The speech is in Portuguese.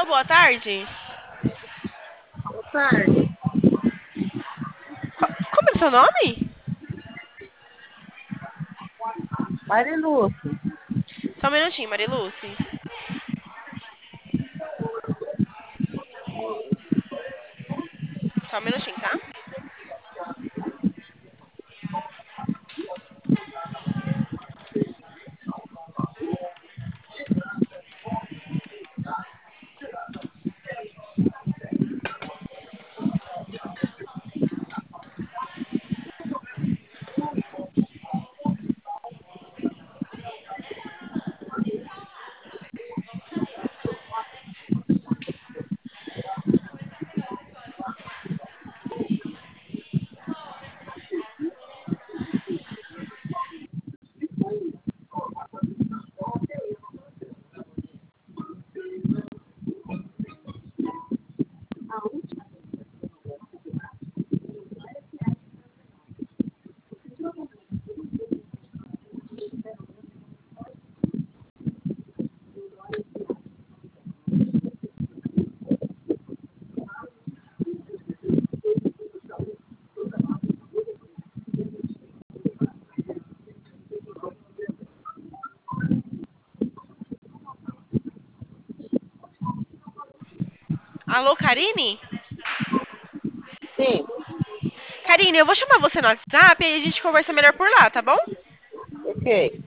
Alô, boa tarde. Boa tarde. Como é o seu nome? Mariluce. Só um minutinho, Mariluce. Só um minutinho, tá? Alô, Karine? Sim, Karine, eu vou chamar você no WhatsApp e aí a gente conversa melhor por lá, tá bom? ok.